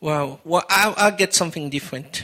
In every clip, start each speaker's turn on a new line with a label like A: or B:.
A: Wow. Well, I'll get something different.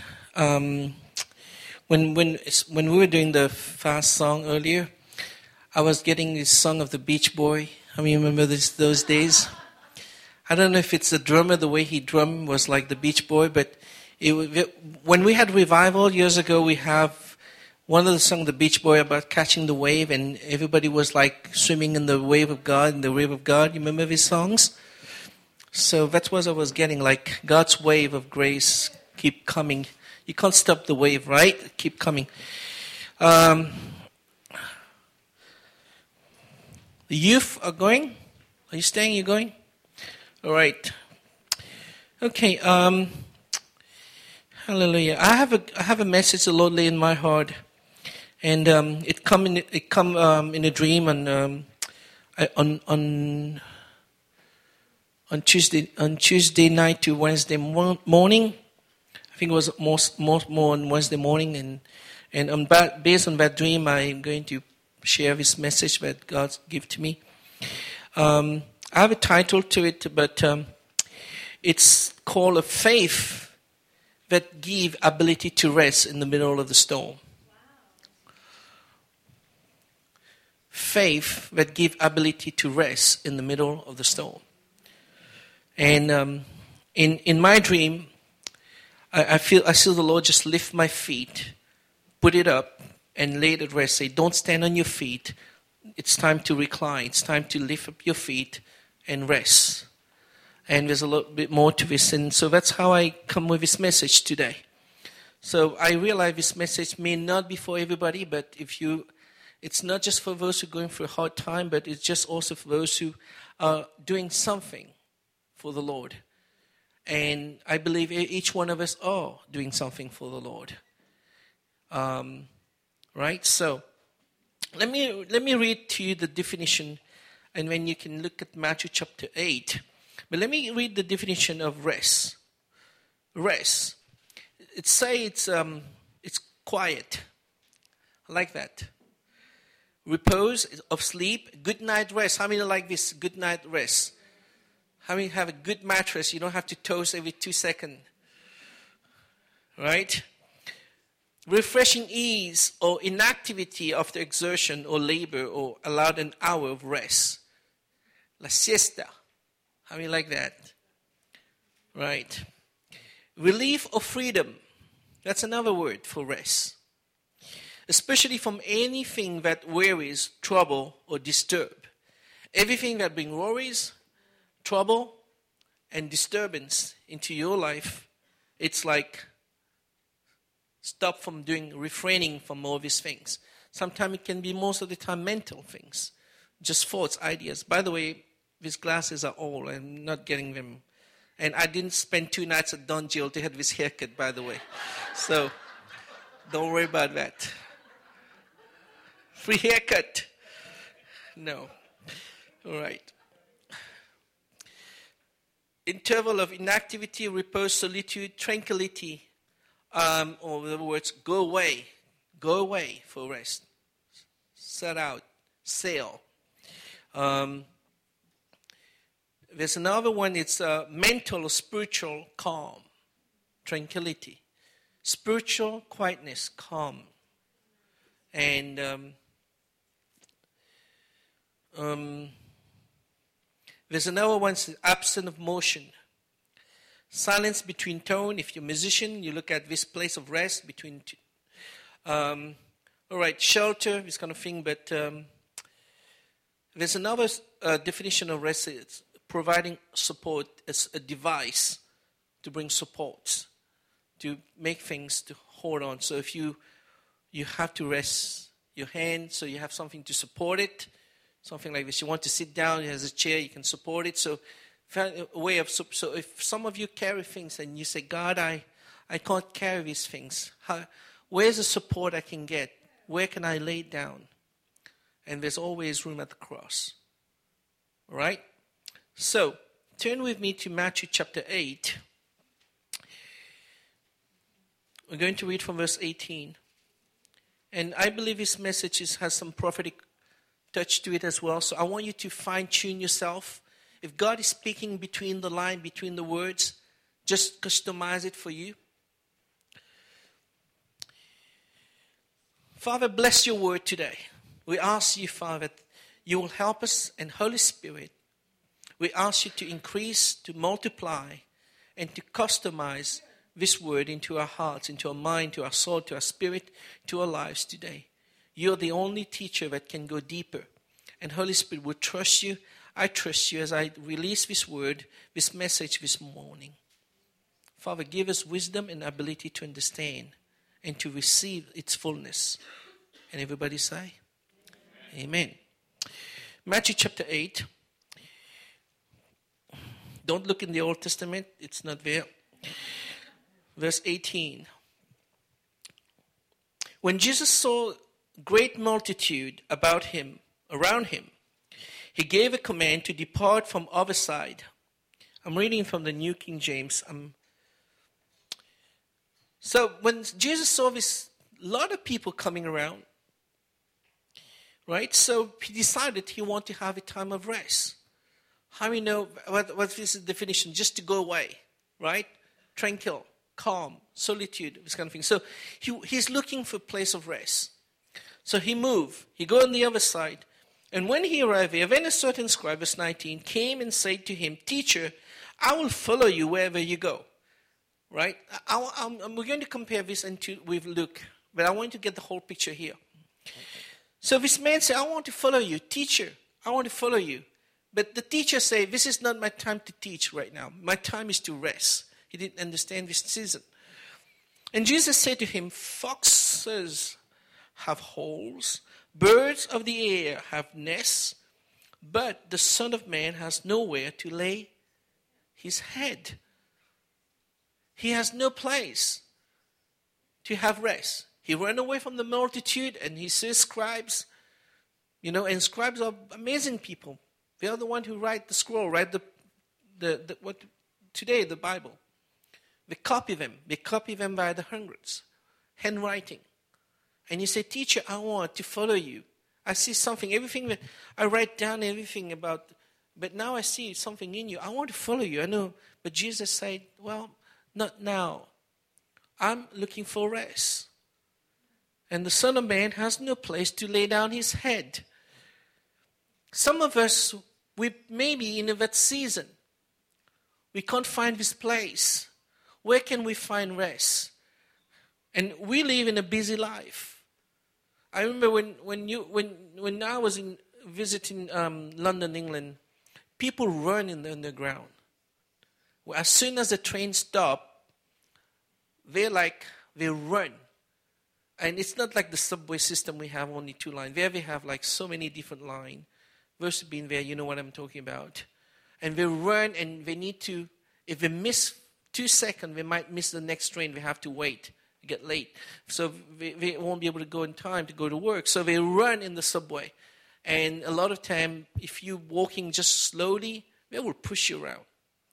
A: When we were doing the fast song earlier, I was getting this song of the Beach Boy. I mean, remember those days? I don't know if it's the drummer, the way he drummed was like the Beach Boy, but when we had revival years ago, we have one of the songs, the Beach Boy, about catching the wave, and everybody was like swimming in the wave of God, in the wave of God. You remember these songs? So that's what I was getting, like God's wave of grace keep coming. You can't stop the wave, right? Keep coming. The youth are going? Are you staying? You going? All right. Okay. Hallelujah. I have a message the Lord laid in my heart, and it come in a dream on Tuesday night to Wednesday morning. I think it was more on Wednesday morning, and based on that dream, I'm going to share this message that God gave to me. I have a title to it, but it's called "A Faith That Give Ability to Rest in the Middle of the Storm." Wow. Faith that give ability to rest in the middle of the storm. And in my dream, I see the Lord just lift my feet, put it up, and lay it at rest. Say, don't stand on your feet. It's time to recline. It's time to lift up your feet and rest. And there's a little bit more to this. And so that's how I come with this message today. So I realize this message may not be for everybody, but it's not just for those who are going through a hard time, but it's just also for those who are doing something for the Lord. And I believe each one of us are doing something for the Lord. Right? So let me read to you the definition, and then you can look at Matthew chapter 8. But let me read the definition of rest. Rest. It's quiet. I like that. Repose of sleep. Good night rest. How many like this? Good night rest. How many have a good mattress? You don't have to toast every 2 seconds. Right? Refreshing ease or inactivity after exertion or labor, or allowed an hour of rest. La siesta. How many like that? Right. Relief or freedom. That's another word for rest. Especially from anything that worries, trouble, or disturb. Everything that brings worries, trouble, and disturbance into your life, it's like stop from refraining from all these things. Sometimes it can be, most of the time, mental things. Just thoughts, ideas. By the way, these glasses are old. I'm not getting them. And I didn't spend 2 nights at Don Jill to have this haircut, by the way. So don't worry about that. Free haircut. No. All right. Interval of inactivity, repose, solitude, tranquility. Or in other words, go away for rest. Set out, sail. There's another one, it's mental or spiritual calm, tranquility. Spiritual quietness, calm. And there's another one, absence of motion. Silence between tone. If you're a musician, you look at this place of rest between all right, shelter, this kind of thing. But there's another definition of rest. It's providing support as a device to bring support, to make things to hold on. So if you have to rest your hand, so you have something to support it, something like this. You want to sit down, there's a chair, you can support it. So a way of, so if some of you carry things and you say, God, I can't carry these things. Where's the support I can get? Where can I lay it down? And there's always room at the cross. All right? So, turn with me to Matthew chapter 8. We're going to read from verse 18. And I believe this message has some prophetic touch to it as well. So I want you to fine-tune yourself. If God is speaking between the line, between the words, just customize it for you. Father, bless your word today. We ask you, Father, that you will help us, and Holy Spirit, we ask you to increase, to multiply, and to customize this word into our hearts, into our mind, to our soul, to our spirit, to our lives today. You're the only teacher that can go deeper. And Holy Spirit, we trust you. I trust you as I release this word, this message this morning. Father, give us wisdom and ability to understand and to receive its fullness. And everybody say, Amen. Matthew chapter 8. Don't look in the Old Testament. It's not there. Verse 18. When Jesus saw great multitude around him, he gave a command to depart from other side. I'm reading from the New King James. So when Jesus saw this, lot of people coming around, right? So he decided he wanted to have a time of rest. How many know what is the definition? Just to go away, right? Tranquil, calm, solitude, this kind of thing. So he's looking for a place of rest. So he moved. He go on the other side. And when he arrived there, then a certain scribe, verse 19, came and said to him, Teacher, I will follow you wherever you go. Right? We're going to compare this with Luke, but I want to get the whole picture here. So this man said, I want to follow you. Teacher, I want to follow you. But the teacher said, this is not my time to teach right now. My time is to rest. He didn't understand this season. And Jesus said to him, foxes have holes, birds of the air have nests, but the Son of Man has nowhere to lay his head. He has no place to have rest. He ran away from the multitude and he says scribes, and scribes are amazing people. They are the ones who write the scroll, write the Bible. They copy them. They copy them by the hundreds, handwriting. And you say, Teacher, I want to follow you. I see something, everything that I write down, everything about, but now I see something in you. I want to follow you. I know, but Jesus said, well, not now. I'm looking for rest. And the Son of Man has no place to lay down his head. Some of us, we may be in that season. We can't find this place. Where can we find rest? And we live in a busy life. I remember when I was visiting London, England, people run in the underground. As soon as the train stops, they run. And it's not like the subway system we have only 2 lines. There we have like so many different lines. Versus being there, you know what I'm talking about. And they run and they need to, if they miss 2 seconds, they might miss the next train. They have to wait, get late. So they won't be able to go in time to go to work. So they run in the subway. And a lot of time, if you're walking just slowly, they will push you around.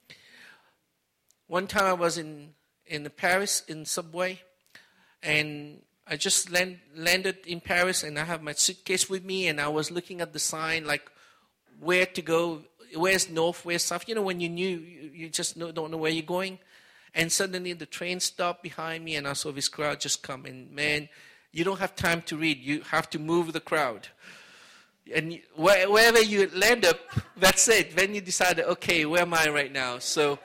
A: One time I was in Paris in subway, and I just landed in Paris, and I have my suitcase with me, and I was looking at the sign, like where to go, where's north, where's south. When you just don't know where you're going. And suddenly the train stopped behind me, and I saw this crowd just come. And man, you don't have time to read. You have to move the crowd. And wherever you land up, that's it. Then you decide, okay, where am I right now? So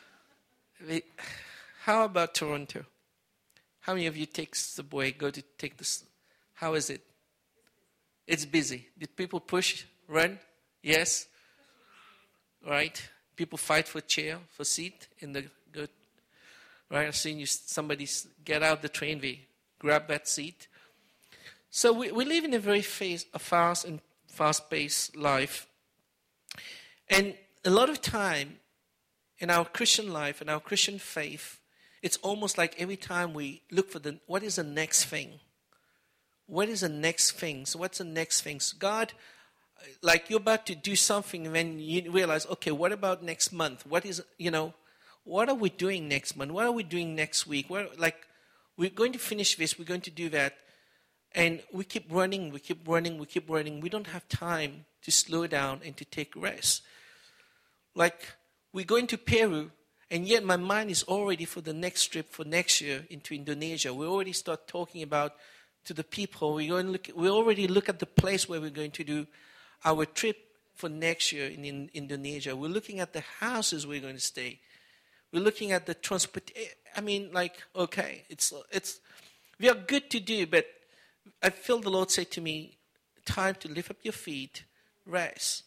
A: how about Toronto? How many of you take subway, go to take this? How is it? It's busy. Did people push, run? Yes? Right? People fight for chair, for seat in the good. Right? I've seen somebody get out the train, they grab that seat. So we live in a very fast-paced life. And a lot of time in our Christian life, in our Christian faith, it's almost like every time we look for what is the next thing? What is the next thing? So what's the next thing? So God, like you're about to do something and then you realize, okay, what about next month? What are we doing next month? What are we doing next week? We're going to finish this, we're going to do that. And we keep running. We don't have time to slow down and to take rest. Like we're going to Peru, And yet my mind is already for the next trip for next year into Indonesia. We already start talking about to the people. We already look at the place where we're going to do our trip for next year in Indonesia. We're looking at the houses we're going to stay. We're looking at the transport. I mean, like, okay, it's we are good to do, but I feel the Lord say to me, time to lift up your feet, rest.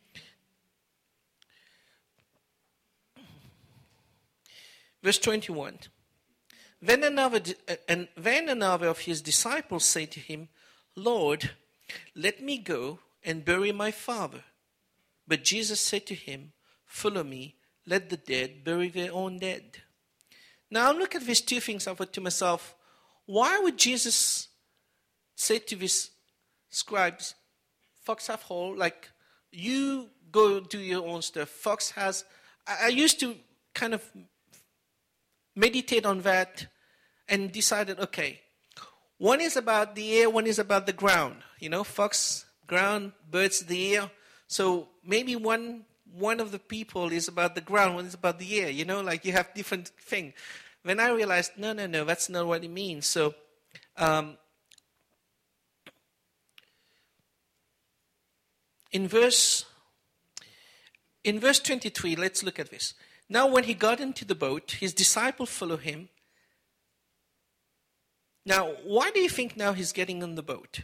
A: Verse 21. Then another of his disciples said to him, Lord, let me go and bury my father. But Jesus said to him, follow me, let the dead bury their own dead. Now look at these two things. I thought to myself, why would Jesus say to these scribes, fox have hole, like, you go do your own stuff. Fox has, I used to kind of meditate on that and decided, okay, one is about the air, one is about the ground. You know, fox, ground, birds, the air. So maybe one of the people is about the ground, one is about the air. You know, like you have different things. When I realized, no, that's not what it means. So in verse 23, let's look at this. Now when he got into the boat, his disciples followed him. Now, why do you think now he's getting on the boat?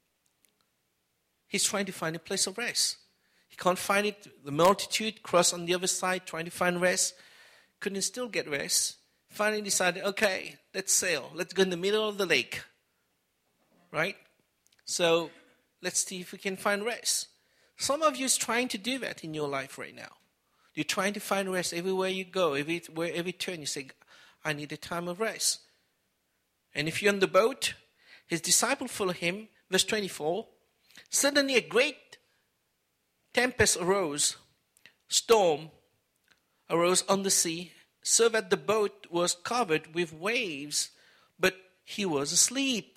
A: He's trying to find a place of rest. He can't find it. The multitude crossed on the other side trying to find rest. Couldn't still get rest. Finally decided, okay, let's sail. Let's go in the middle of the lake. Right? So let's see if we can find rest. Some of you is trying to do that in your life right now. You're trying to find rest everywhere you go. Every turn you say, I need a time of rest. And if you're on the boat, his disciples follow him. Verse 24. Suddenly a great tempest arose. Storm arose on the sea, so that the boat was covered with waves, but he was asleep.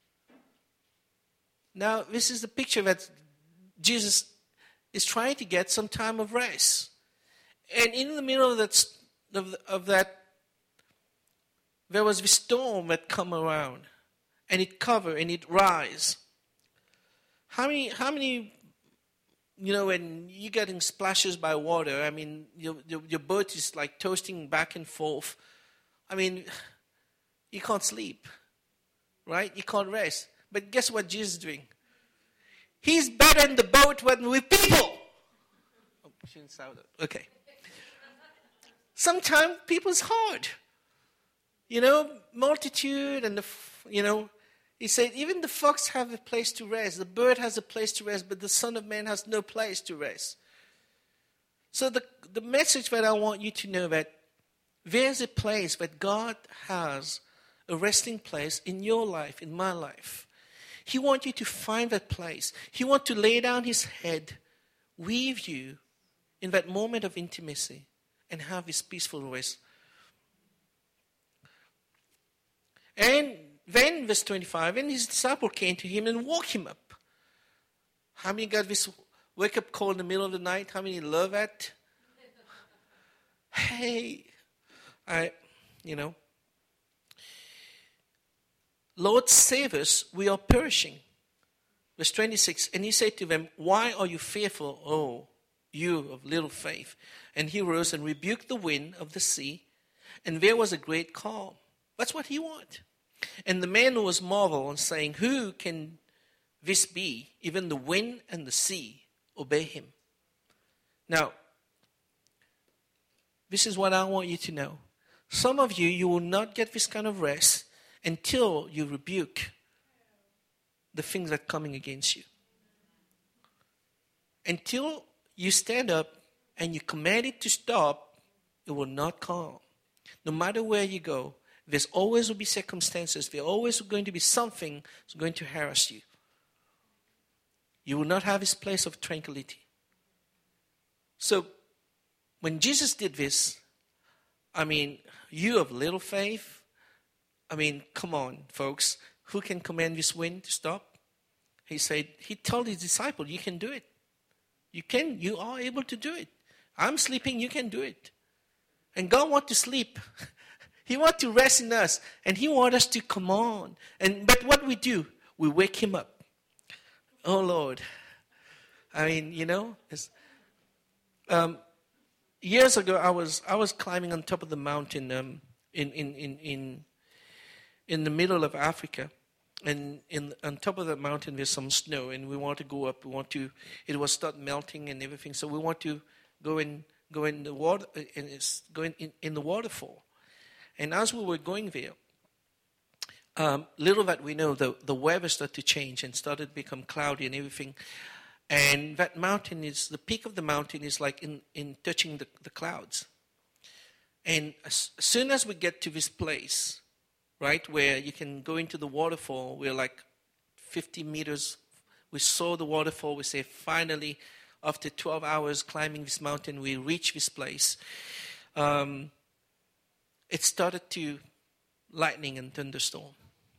A: Now, this is the picture that Jesus is trying to get some time of rest. And in the middle of that, there was this storm that come around, and it cover and it rise. How many, you know, when you're getting splashes by water, I mean, your boat is like toasting back and forth. I mean, you can't sleep, right? You can't rest. But guess what Jesus is doing? He's better in the boat than with people. Oh, shouldn't sound it. Okay. Sometimes people's hard. You know, multitude and he said, even the fox have a place to rest. The bird has a place to rest, but the Son of Man has no place to rest. So the message that I want you to know that there's a place that God has a resting place in your life, in my life. He wants you to find that place. He wants to lay down his head with you in that moment of intimacy and have this peaceful rest. And then, verse 25, and his disciple came to him and woke him up. How many got this wake-up call in the middle of the night? How many love that? Hey, Lord, save us, we are perishing. Verse 26, and he said to them, why are you fearful, oh, you of little faith? And he rose and rebuked the wind of the sea, and there was a great calm. That's what he wanted. And the man was marveled, saying, who can this be? Even the wind and the sea obey him. Now, this is what I want you to know. Some of you will not get this kind of rest until you rebuke the things that are coming against you. Until you stand up and you command it to stop, it will not calm. No matter where you go, there's always will be circumstances. There's always going to be something that's going to harass you. You will not have this place of tranquility. So, when Jesus did this, I mean, you of little faith, I mean, come on, folks. Who can command this wind to stop? He told his disciple, you can do it. You are able to do it. I'm sleeping, you can do it. And God wants to sleep. He wants to rest in us. And He wants us to come on. But what we do, we wake Him up. Oh, Lord. I mean, years ago, I was climbing on top of the mountain in the middle of Africa. And on top of the mountain, there's some snow. And we want to go up. It will start melting and everything. So we want to go in the water, and it's going in the waterfall. And as we were going there, little that we know, the weather started to change and started to become cloudy and everything. And that mountain the peak of the mountain is like in touching the clouds. And as soon as we get to this place, right, where you can go into the waterfall, we're like 50 meters. We saw the waterfall. We say, finally, after 12 hours climbing this mountain, we reach this place. It started to lightning and thunderstorm.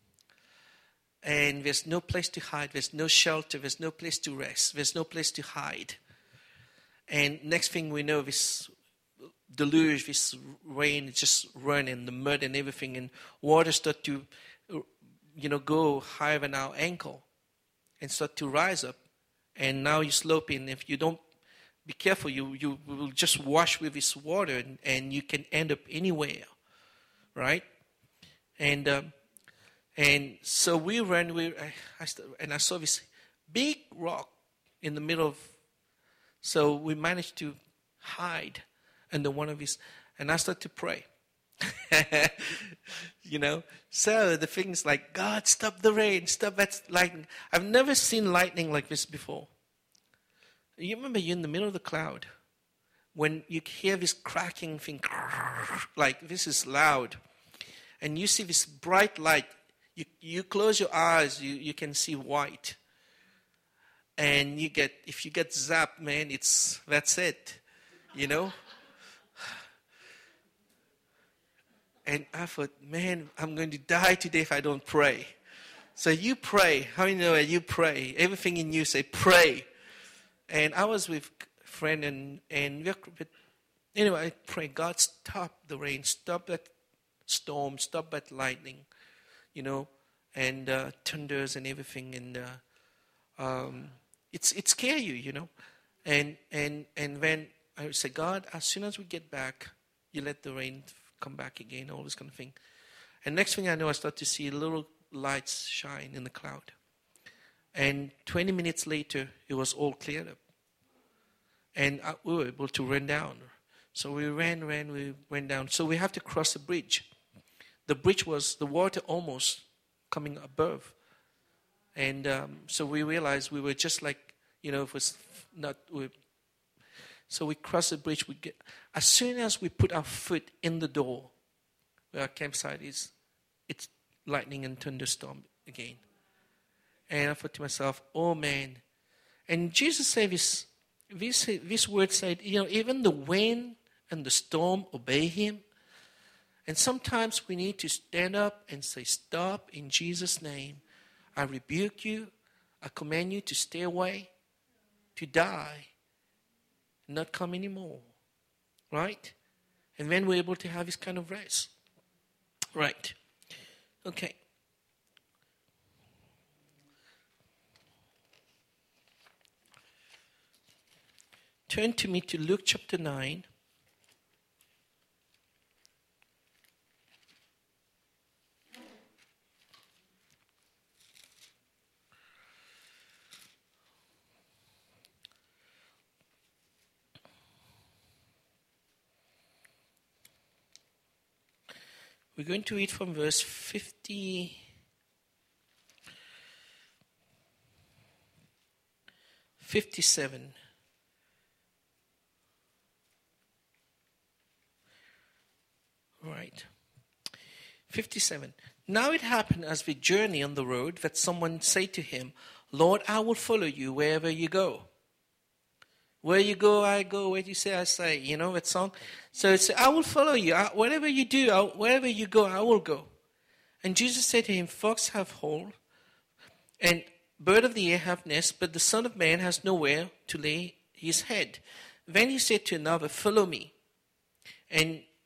A: And there's no place to hide. There's no shelter. There's no place to rest. There's no place to hide. And next thing we know, this deluge, this rain, just running, the mud and everything, and water start to, go higher than our ankle and start to rise up. And now you're sloping. If you don't be careful, you will just wash with this water, and you can end up anywhere, right? And so we ran. I saw this big rock in the middle of. So we managed to hide under one of these, and I started to pray. So the thing's like, God, stop the rain, stop that lightning. I've never seen lightning like this before. You remember you're in the middle of the cloud when you hear this cracking thing, like this is loud, and you see this bright light. You close your eyes, you can see white, and if you get zapped, man, that's it, And I thought, man, I'm going to die today if I don't pray. So you pray. How many know that you pray? Everything in you say, pray. And I was with a friend, and anyway, I pray, God, stop the rain, stop that storm, stop that lightning, and thunders and everything. And it scares you, And then I would say, God, as soon as we get back, you let the rain come back again, all this kind of thing. And next thing I know, I start to see little lights shine in the cloud. And 20 minutes later, it was all cleared up. And we were able to run down. So we ran, we went down. So we have to cross a bridge. The bridge was the water almost coming above. And so we realized we were just like, it was not... So we cross the bridge. As soon as we put our foot in the door where our campsite is, it's lightning and thunderstorm again. And I thought to myself, oh man. And Jesus said this word said, even the wind and the storm obey Him. And sometimes we need to stand up and say, stop in Jesus' name. I rebuke you. I command you to stay away, to die, not come anymore. Right? And then we're able to have this kind of rest. Right. Okay. Turn to me to Luke chapter 9. We're going to read from verse 57. Right. 57. Now it happened as we journeyed on the road that someone said to him, Lord, I will follow you wherever you go. Where you go, I go. Where you say, I say. You know that song? So it's, I will follow you. Whatever you do, wherever you go, I will go. And Jesus said to him, foxes have holes, and birds of the air have nests, but the Son of Man has nowhere to lay his head. Then he said to another, follow me. And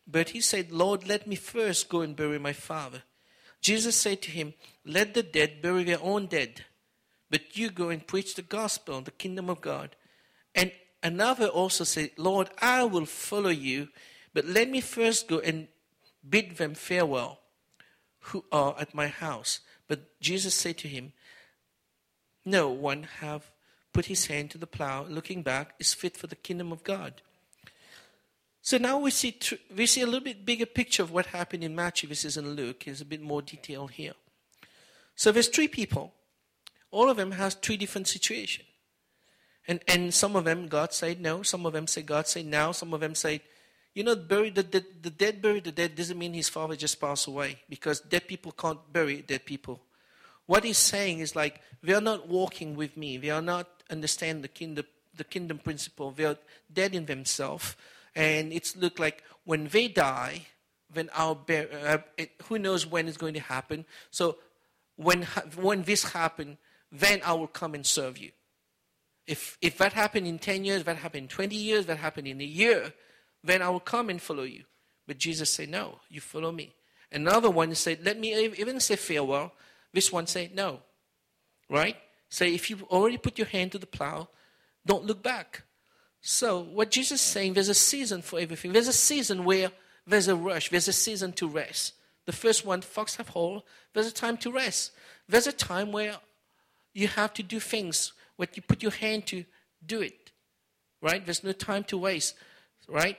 A: But he said, Lord, let me first go and bury my father. Jesus said to him, let the dead bury their own dead, but you go and preach the gospel, the kingdom of God. And another also said, Lord, I will follow you, but let me first go and bid them farewell who are at my house. But Jesus said to him, no one have put his hand to the plow, looking back, is fit for the kingdom of God. So now we see a little bit bigger picture of what happened in Matthew versus in Luke. There's a bit more detail here. So there's three people. All of them has three different situations. And some of them, God said no. Some of them say God said now. Some of them say, bury the dead bury the dead doesn't mean his father just passed away, because dead people can't bury dead people. What he's saying is like, they are not walking with me. They are not understand the kingdom principle. They are dead in themselves. And it's look like when they die, then who knows when it's going to happen. So when this happens, then I will come and serve you. If that happened in 10 years, that happened in 20 years, that happened in a year, then I will come and follow you. But Jesus said, no, you follow me. Another one said, let me even say farewell. This one said, no. Right? Say, if you've already put your hand to the plow, don't look back. So what Jesus is saying, there's a season for everything. There's a season where there's a rush. There's a season to rest. The first one, fox have hole. There's a time to rest. There's a time where you have to do things, where you put your hand to do it. Right? There's no time to waste. Right?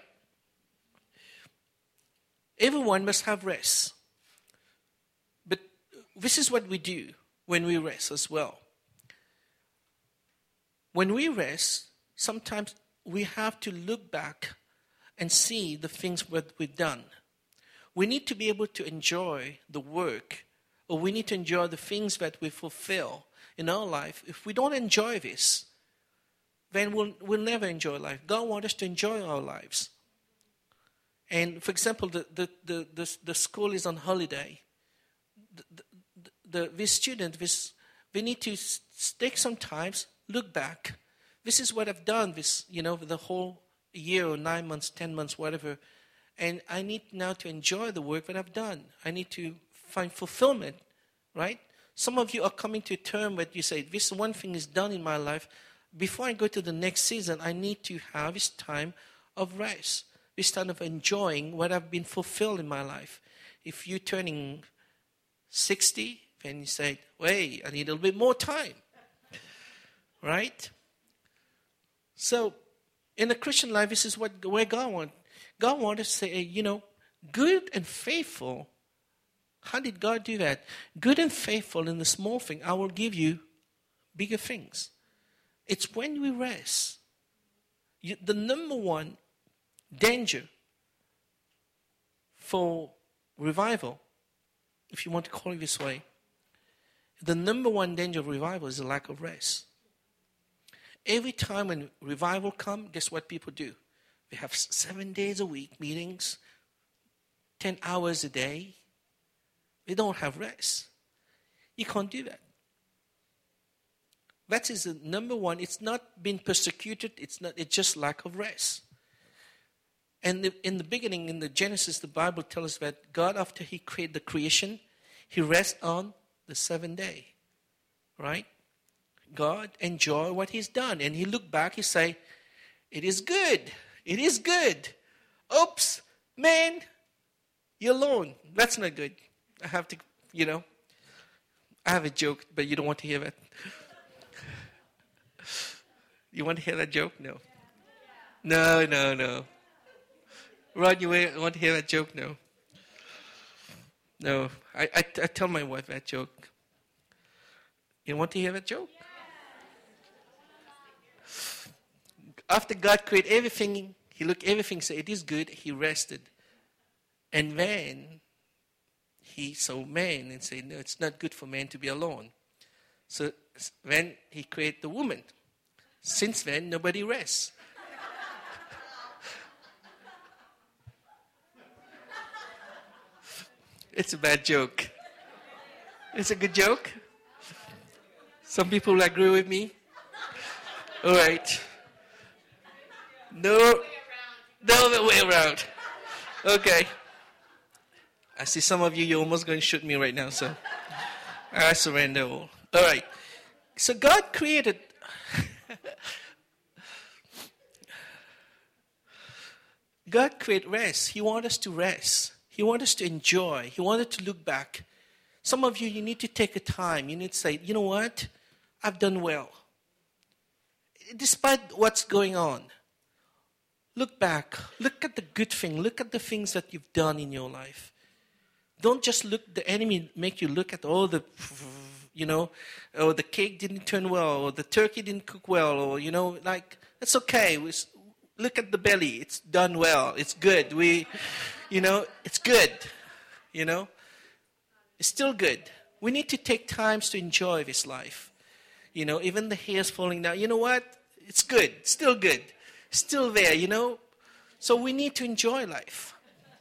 A: Everyone must have rest. But this is what we do when we rest as well. When we rest, sometimes we have to look back and see the things that we've done. We need to be able to enjoy the work, or we need to enjoy the things that we fulfill in our life. If we don't enjoy this, then we'll never enjoy life. God wants us to enjoy our lives. And for example, the school is on holiday. This student, we need to take some time, look back. This is what I've done, the whole year or 9 months, 10 months, whatever. And I need now to enjoy the work that I've done. I need to find fulfillment, right? Some of you are coming to a term where you say, this one thing is done in my life. Before I go to the next season, I need to have this time of rest, this time of enjoying what I've been fulfilled in my life. If you're turning 60, then you say, wait, I need a little bit more time, right? So, in the Christian life, this is where God wants. God wants us to say, good and faithful. How did God do that? Good and faithful in the small thing, I will give you bigger things. It's when we rest. The number one danger for revival, if you want to call it this way, the number one danger of revival is the lack of rest. Every time when revival comes, guess what people do? They have 7 days a week meetings, 10 hours a day. They don't have rest. You can't do that. That is the number one. It's not being persecuted. It's just lack of rest. And in the beginning, in the Genesis, the Bible tells us that God, after He created the creation, He rests on the 7th day. Right? God enjoy what He's done. And He look back, He say, it is good. It is good. Oops, man, you're alone. That's not good. I have to, I have a joke, but you don't want to hear that. You want to hear that joke? No. No. Rod, you want to hear that joke? No. No. I tell my wife that joke. You want to hear that joke? After God created everything, He looked everything, said it is good, He rested. And then He saw man and said, no, it's not good for man to be alone. So then He created the woman. Since then, nobody rests. It's a bad joke. It's a good joke. Some people will agree with me. All right. No, the way around. Okay. I see some of you, you're almost going to shoot me right now, so I surrender all. All right. So God created... God created rest. He wants us to rest. He wants us to enjoy. He wanted to look back. Some of you, you need to take a time. You need to say, you know what? I've done well. Despite what's going on, look back. Look at the good thing. Look at the things that you've done in your life. Don't just look, the enemy make you look at all the, or the cake didn't turn well, or the turkey didn't cook well, or, that's okay. Look at the belly. It's done well. It's good. It's good. It's still good. We need to take times to enjoy this life. Even the hair's falling down. You know what? It's good. Still good. Still there, So we need to enjoy life.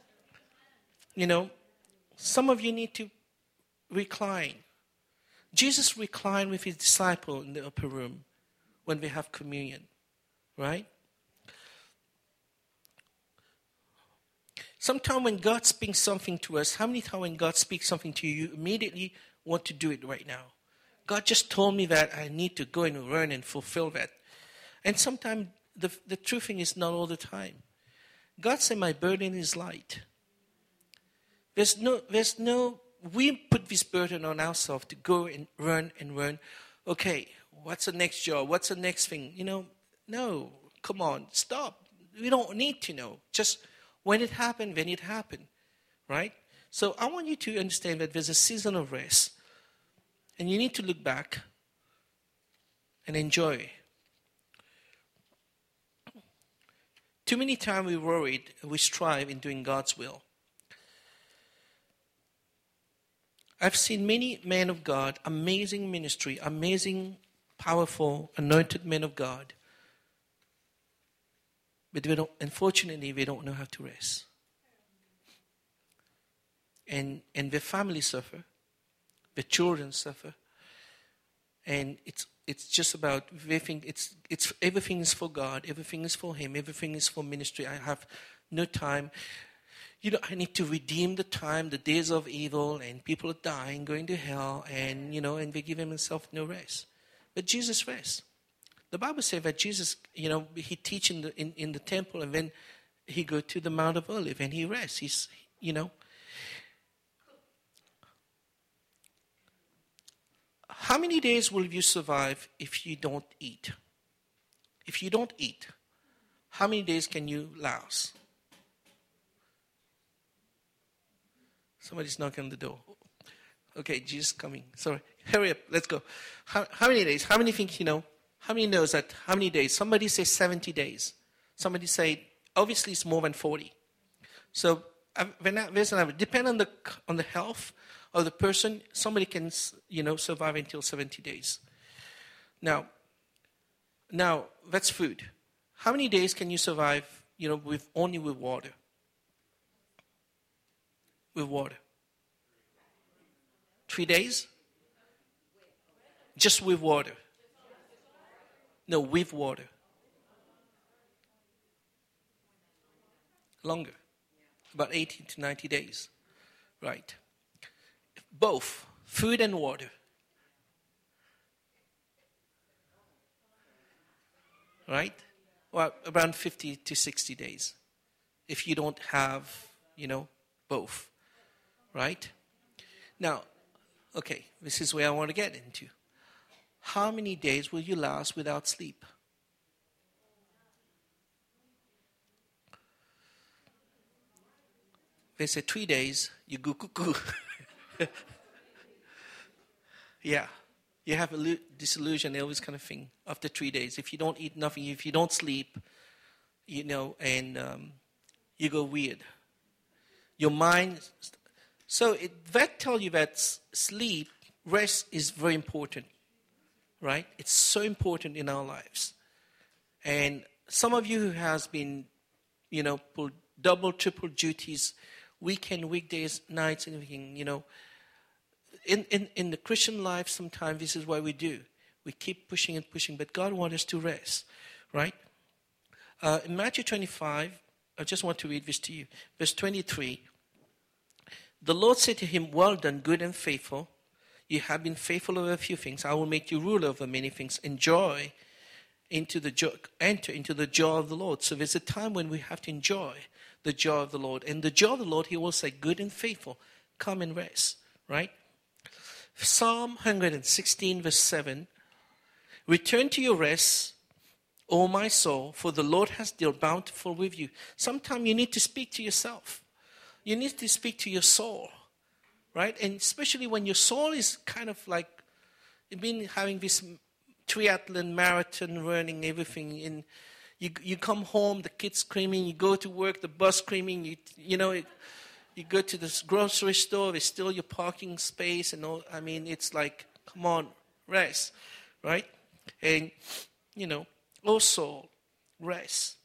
A: Some of you need to recline. Jesus reclined with his disciple in the upper room when we have communion, right? Sometimes when God speaks something to us, how many times when God speaks something to you, you immediately want to do it right now? God just told me that I need to go and learn and fulfill that. And sometimes the true thing is not all the time. God said, my burden is light. We put this burden on ourselves to go and run. Okay, what's the next job? What's the next thing? No, come on, stop. We don't need to know. Just when it happened, right? So I want you to understand that there's a season of rest. And you need to look back and enjoy. Too many times we worried, we strive in doing God's will. I've seen many men of God, amazing ministry, amazing, powerful, anointed men of God. But unfortunately, we don't know how to rest. And their families suffer. The children suffer, and it's just about everything. It's everything is for God, everything is for Him, everything is for ministry. I have no time. I need to redeem the time, the days of evil, and people are dying, going to hell, and and they give Himself no rest. But Jesus rests. The Bible says that Jesus, He teach in the temple, and then He go to the Mount of Olives, and He rests. He's How many days will you survive if you don't eat? If you don't eat, how many days can you last? Somebody's knocking on the door. Okay, Jesus coming. Sorry. Hurry up. Let's go. How many days? How many think How many knows that? How many days? Somebody say 70 days. Somebody say, obviously it's more than 40. So depend on the health of the person. Somebody can survive until 70 days. Now that's food. How many days can you survive with water? With water. 3 days? Just with water. No, with water. Longer. About 80 to 90 days. Right. Both food and water. Right? Well, around 50 to 60 days. If you don't have, both. Right? Now, okay, this is where I want to get into. How many days will you last without sleep? They say 3 days, you go cuckoo. Yeah. You have a disillusion, all this kind of thing, after 3 days. If you don't eat nothing, if you don't sleep, and you go weird. Your mind... So that tells you that sleep, rest is very important. Right? It's so important in our lives. And some of you who has been, pulled double, triple duties, weekend, weekdays, nights, and everything, In the Christian life, sometimes this is what we do. We keep pushing and pushing, but God wants us to rest. Right? In Matthew 25, I just want to read this to you. Verse 23. The Lord said to him, well done, good and faithful. You have been faithful over a few things. I will make you ruler over many things. Enter into the joy of the Lord. So there's a time when we have to enjoy the joy of the Lord. And the joy of the Lord, he will say, good and faithful, come and rest. Right? Psalm 116 verse 7. Return to your rest, O my soul, for the Lord has dealt bountiful with you. Sometimes you need to speak to yourself. You need to speak to your soul. Right? And especially when your soul is kind of like, you've been having this triathlon, marathon, running, everything. And you come home, the kids screaming. You go to work, the bus screaming. You go to this grocery store, there's still your parking space and all. I mean, it's like, come on, rest, right? And, also rest.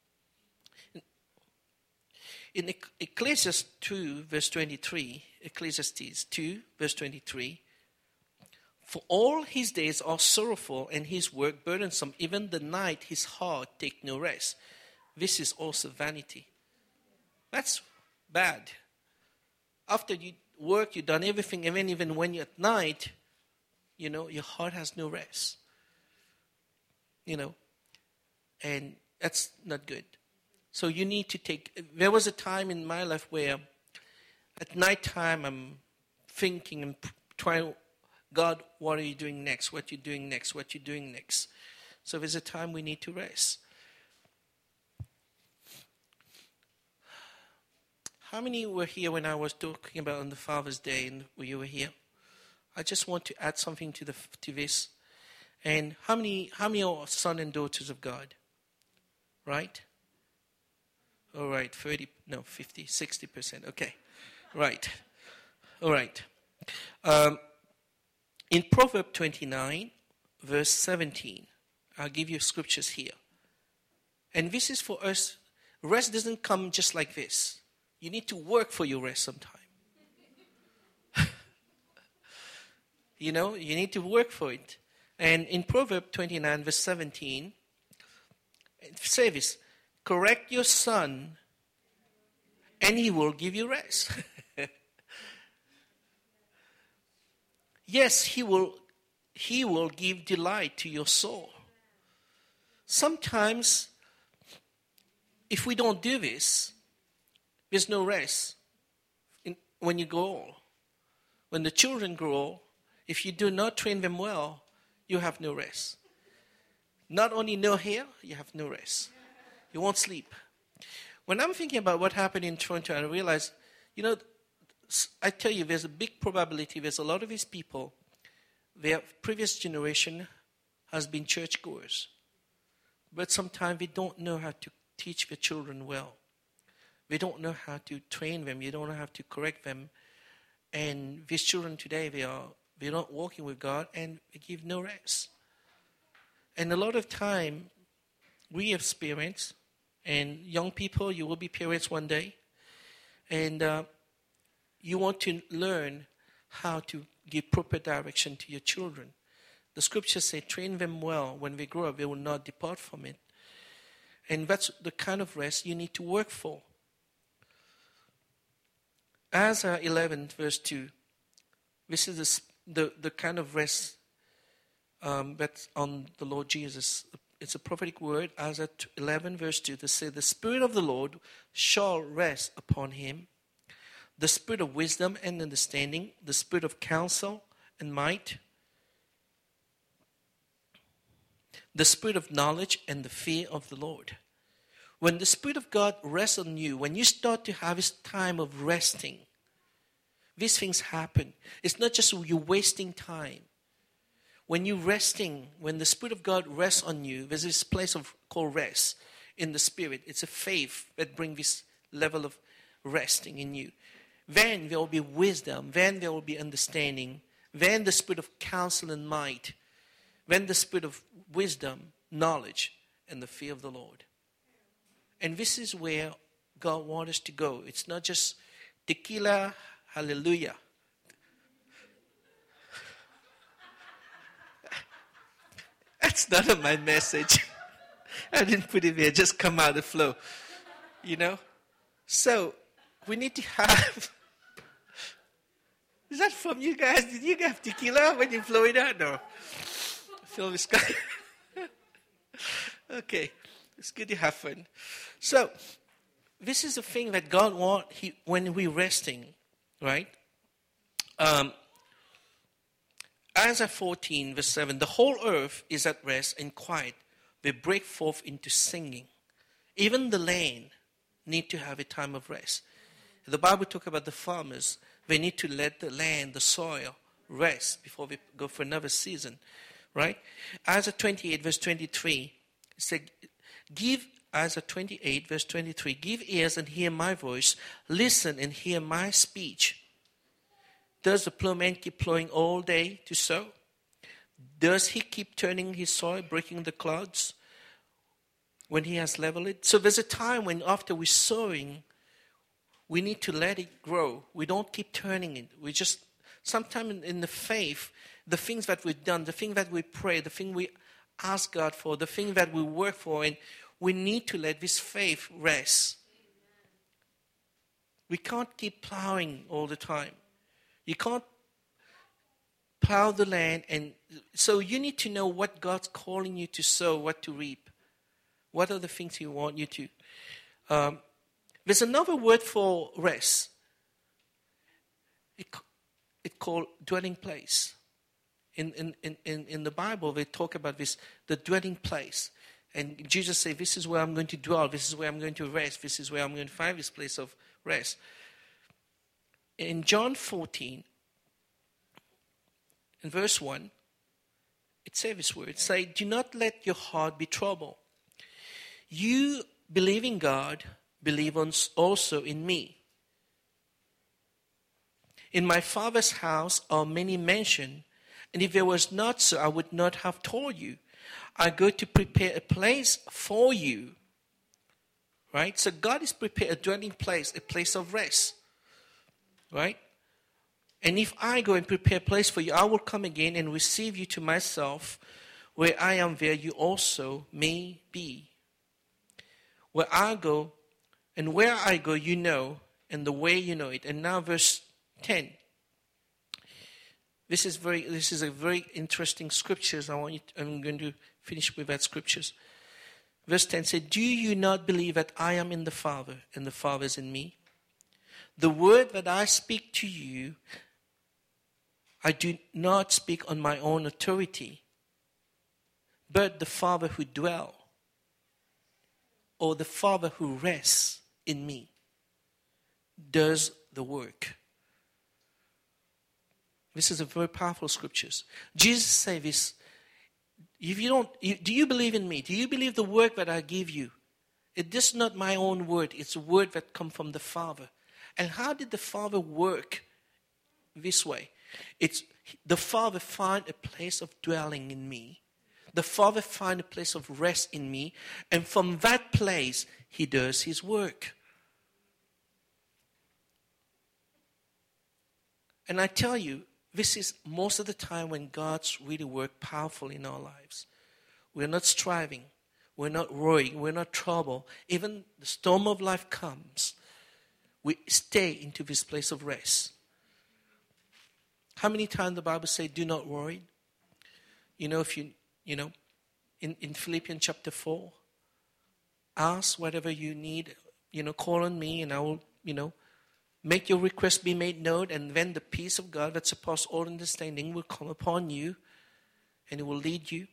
A: In Ecclesiastes 2, verse 23, Ecclesiastes 2, verse 23, for all his days are sorrowful and his work burdensome. Even the night his heart take no rest. This is also vanity. That's bad. After you work, you've done everything, and then even when you're at night, your heart has no rest. And that's not good. So you need to there was a time in my life where at night time I'm thinking and trying, God, what are you doing next? What are you doing next? What are you doing next? So there's a time we need to rest. How many were here when I was talking about on the Father's Day and you were here? I just want to add something to this. And how many are sons and daughters of God? Right? All right, 50, 60%. Okay, right. All right. In Proverbs 29, verse 17, I'll give you scriptures here. And this is for us. Rest doesn't come just like this. You need to work for your rest sometime. You need to work for it. And in Proverbs 29, verse 17, it says this, correct your son, and he will give you rest. Yes, he will give delight to your soul. Sometimes, if we don't do this, there's no rest when you grow old. When the children grow old, if you do not train them well, you have no rest. Not only no hair, you have no rest. You won't sleep. When I'm thinking about what happened in Toronto, I realize, I tell you, there's a big probability, there's a lot of these people, their previous generation has been churchgoers. But sometimes they don't know how to teach their children well. They don't know how to train them. They don't know how to correct them. And these children today, they're not walking with God and they give no rest. And a lot of time, we have parents, and young people, you will be parents one day, and you want to learn how to give proper direction to your children. The scriptures say, train them well. When they grow up, they will not depart from it. And that's the kind of rest you need to work for. Isaiah 11, verse 2. This is the kind of rest that's on the Lord Jesus. It's a prophetic word. Isaiah 11, verse 2. They say, the Spirit of the Lord shall rest upon him. The Spirit of wisdom and understanding. The Spirit of counsel and might. The Spirit of knowledge and the fear of the Lord. When the Spirit of God rests on you, when you start to have this time of resting, these things happen. It's not just you wasting time. When you're resting, when the Spirit of God rests on you, there's this place called rest in the Spirit. It's a faith that brings this level of resting in you. Then there will be wisdom. Then there will be understanding. Then the Spirit of counsel and might. Then the Spirit of wisdom, knowledge, and the fear of the Lord. And this is where God wants us to go. It's not just tequila, hallelujah. That's not my message. I didn't put it there, just come out of the flow. You know? So, we need to have... Is that from you guys? Did you have tequila when in Florida? No. Phil is kind. Okay. It's good to have fun. So, this is the thing that God wants when we're resting, right? Isaiah 14, verse 7, the whole earth is at rest and quiet. They break forth into singing. Even the land need to have a time of rest. The Bible talks about the farmers. They need to let the land, the soil, rest before they go for another season, right? Isaiah 28, verse 23, it said, Isaiah 28, verse 23, give ears and hear my voice. Listen and hear my speech. Does the plowman keep plowing all day to sow? Does he keep turning his soil, breaking the clods when he has leveled it? So there's a time when after we're sowing, we need to let it grow. We don't keep turning it. We just, sometimes in the faith, the things that we've done, the thing that we pray, the thing we ask God for, the thing that we work for, and we need to let this faith rest. We can't keep plowing all the time. You can't plow the land, and so you need to know what God's calling you to sow, what to reap. What are the things He wants you to? There's another word for rest. It's called dwelling place. In the Bible, they talk about this, the dwelling place. And Jesus said, this is where I'm going to dwell. This is where I'm going to rest. This is where I'm going to find this place of rest. In John 14, in verse 1, it says this word. Say, do not let your heart be troubled. You believe in God, believe also in me. In my Father's house are many mansions, and if there was not so, I would not have told you. I go to prepare a place for you. Right? So God is prepared a dwelling place, a place of rest. Right? And if I go and prepare a place for you, I will come again and receive you to myself. Where I am, there you also may be. Where I go, and where I go, you know, and the way you know it. And now verse 10. This is a very interesting scriptures. I'm going to finish with that scriptures. Verse 10 said, do you not believe that I am in the Father, and the Father is in me? The word that I speak to you, I do not speak on my own authority, but the Father who dwells, or the Father who rests in me, does the work. This is a very powerful scriptures. Jesus said this, do you believe in me? Do you believe the work that I give you? It is not my own word, it's a word that comes from the Father. And how did the Father work this way? It's the Father find a place of dwelling in me. The Father find a place of rest in me. And from that place, He does His work. And I tell you, this is most of the time when God's really work powerful in our lives. We're not striving. We're not worrying. We're not troubled. Even the storm of life comes. We stay into this place of rest. How many times the Bible says, do not worry? If in Philippians chapter 4, ask whatever you need, call on me and I will, make your request be made known, and then the peace of God that surpasses all understanding will come upon you and it will lead you.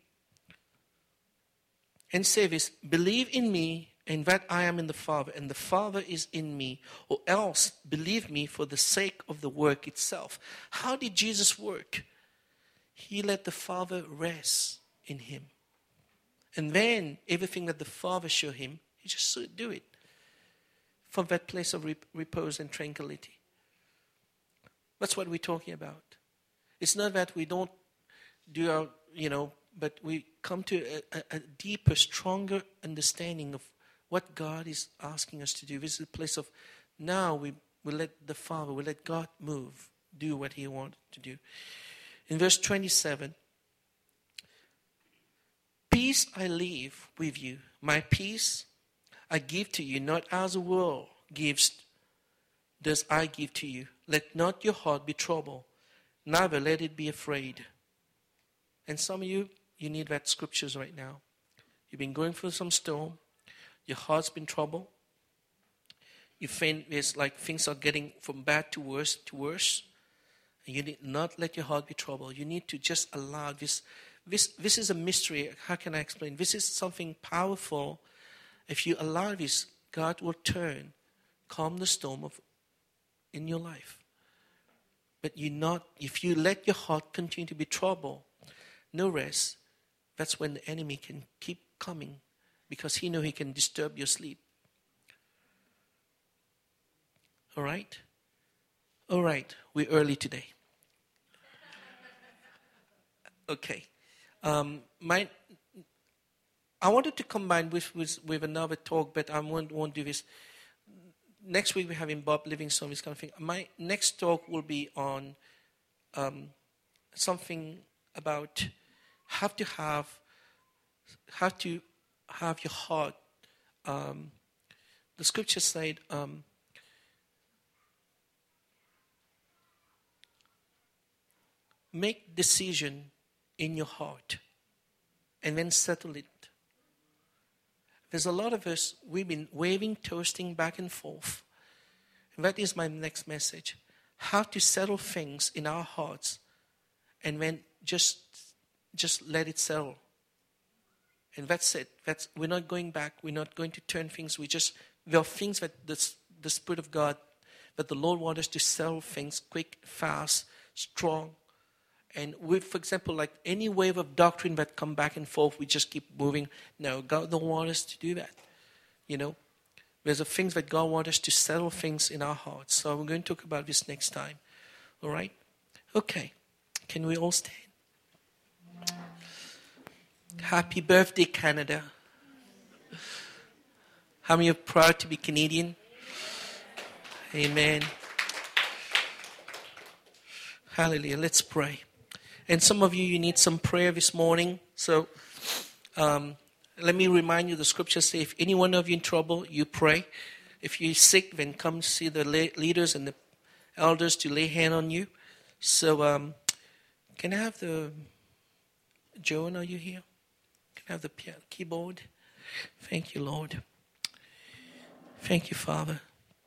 A: And say this, believe in me and that I am in the Father, and the Father is in me, or else believe me for the sake of the work itself. How did Jesus work? He let the Father rest in Him. And then everything that the Father showed Him, He just do it. From that place of repose and tranquility. That's what we're talking about. It's not that we don't do our, but we come to a deeper, stronger understanding of what God is asking us to do. This is a place of, now we let the Father, we let God move, do what He wants to do. In verse 27, peace I leave with you, my peace I give to you, not as the world gives, does I give to you. Let not your heart be troubled, neither let it be afraid. And some of you need that scriptures right now. You've been going through some storm. Your heart's been troubled. You find it's like things are getting from bad to worse to worse. And you need not let your heart be troubled. You need to just allow this. This is a mystery. How can I explain? This is something powerful. If you allow this, God will calm the storm in your life. But if you let your heart continue to be troubled, no rest, that's when the enemy can keep coming because he knows he can disturb your sleep. All right? All right, we're early today. Okay. I wanted to combine with another talk, but I won't do this. Next week we're having Bob Livingstone, this kind of thing. My next talk will be on something about how to have your heart. The scripture said, make decision in your heart and then settle it. There's a lot of us, we've been waving, toasting back and forth. And that is my next message. How to settle things in our hearts and then just let it settle. And that's it. We're not going back. We're not going to turn things. There are things that the Spirit of God, that the Lord wants us to settle things quick, fast, strong. And for example, like any wave of doctrine that come back and forth, we just keep moving. No, God don't want us to do that. There's things that God wants us to settle things in our hearts. So we're going to talk about this next time. All right? Okay. Can we all stand? Happy birthday, Canada. How many are proud to be Canadian? Amen. Hallelujah. Let's pray. And some of you need some prayer this morning. So let me remind you, the scriptures say, if any one of you in trouble, you pray. If you're sick, then come see the leaders and the elders to lay hand on you. So can I have Joan, are you here? Can I have the keyboard? Thank you, Lord. Thank you, Father.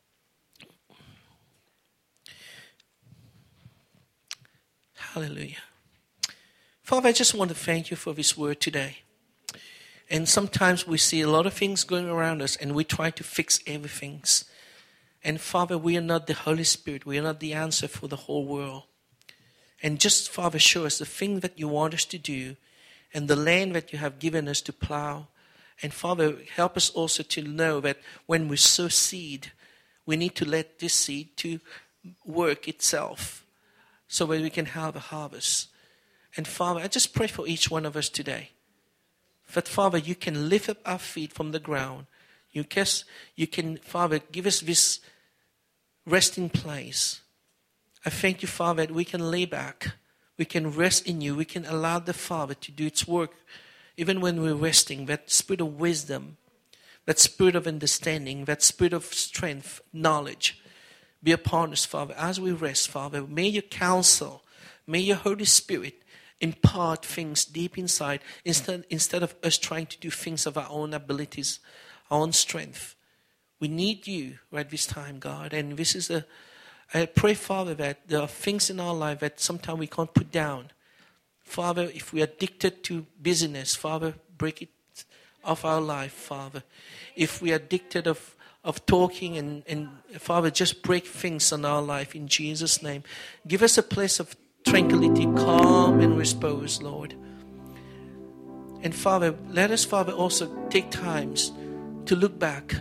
A: Hallelujah. Father, I just want to thank you for this word today. And sometimes we see a lot of things going around us and we try to fix everything. And Father, we are not the Holy Spirit. We are not the answer for the whole world. And just, Father, show us the thing that you want us to do and the land that you have given us to plow. And Father, help us also to know that when we sow seed, we need to let this seed to work itself so that we can have a harvest. And Father, I just pray for each one of us today. That Father, you can lift up our feet from the ground. You can, Father, give us this resting place. I thank you, Father, that we can lay back. We can rest in you. We can allow the Father to do its work. Even when we're resting, that spirit of wisdom, that spirit of understanding, that spirit of strength, knowledge, be upon us, Father. As we rest, Father, may your counsel, may your Holy Spirit impart things deep inside instead of us trying to do things of our own abilities, our own strength. We need you right this time, God. And this is I pray, Father, that there are things in our life that sometimes we can't put down. Father, if we are addicted to busyness, Father, break it off our life, Father. If we are addicted of talking and Father, just break things in our life in Jesus' name. Give us a place of tranquility, calm and repose, Lord. And Father, let us, Father, also take times to look back.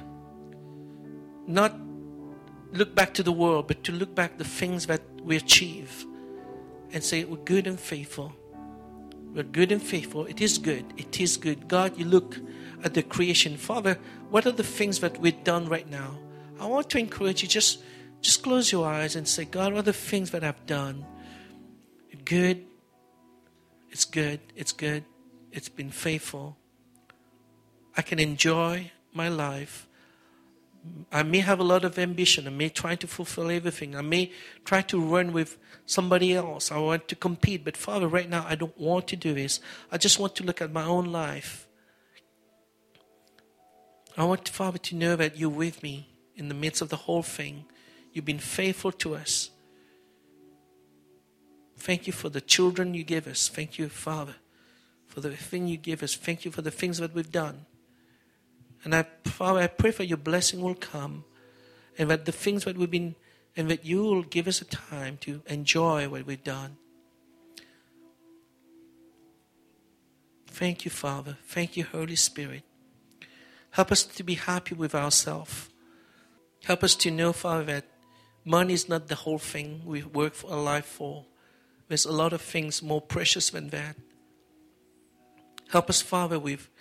A: Not look back to the world, but to look back the things that we achieve and say, we're good and faithful. We're good and faithful. It is good. It is good. God, you look at the creation. Father, what are the things that we've done right now? I want to encourage you, just close your eyes and say, God, what are the things that I've done? Good. It's good. It's good. It's been faithful. I can enjoy my life. I may have a lot of ambition. I may try to fulfill everything. I may try to run with somebody else. I want to compete. But Father, right now, I don't want to do this. I just want to look at my own life. I want, Father, to know that you're with me in the midst of the whole thing. You've been faithful to us. Thank you for the children you give us. Thank you, Father, for the thing you give us. Thank you for the things that we've done. And Father, I pray for your blessing will come, and that the things that we've been, and that you will give us a time to enjoy what we've done. Thank you, Father. Thank you, Holy Spirit. Help us to be happy with ourselves. Help us to know, Father, that money is not the whole thing we work for our life for. There's a lot of things more precious than that. Help us, Father,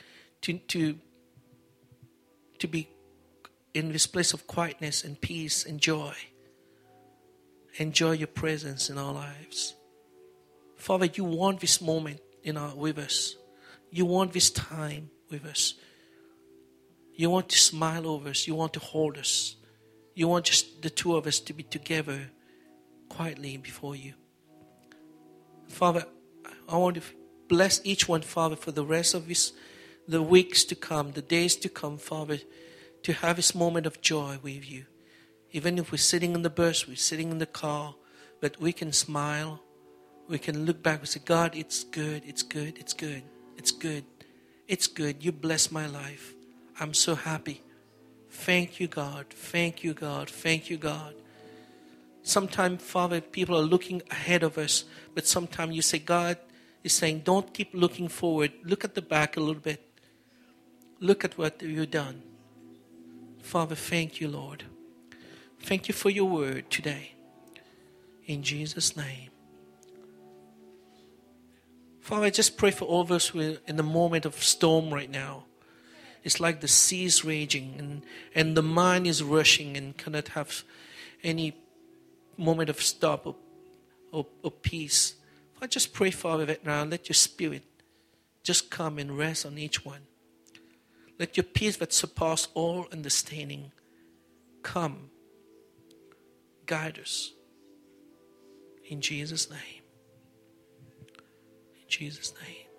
A: to be in this place of quietness and peace and joy. Enjoy your presence in our lives. Father, you want this moment with us. You want this time with us. You want to smile over us. You want to hold us. You want just the two of us to be together quietly before you. Father, I want to bless each one, Father, for the rest of the weeks to come, the days to come, Father, to have this moment of joy with you. Even if we're sitting in the bus, we're sitting in the car, but we can smile. We can look back and say, God, it's good, it's good, it's good, it's good, it's good. You bless my life. I'm so happy. Thank you, God. Thank you, God. Thank you, God. Sometimes, Father, people are looking ahead of us, but sometimes you say, God is saying, don't keep looking forward. Look at the back a little bit. Look at what you've done. Father, thank you, Lord. Thank you for your word today. In Jesus' name. Father, I just pray for all of us who are in the moment of storm right now. It's like the sea is raging and the mind is rushing and cannot have any moment of stop or peace. I just pray, Father, that now let your spirit just come and rest on each one. Let your peace that surpasses all understanding come. Guide us. In Jesus' name. In Jesus' name.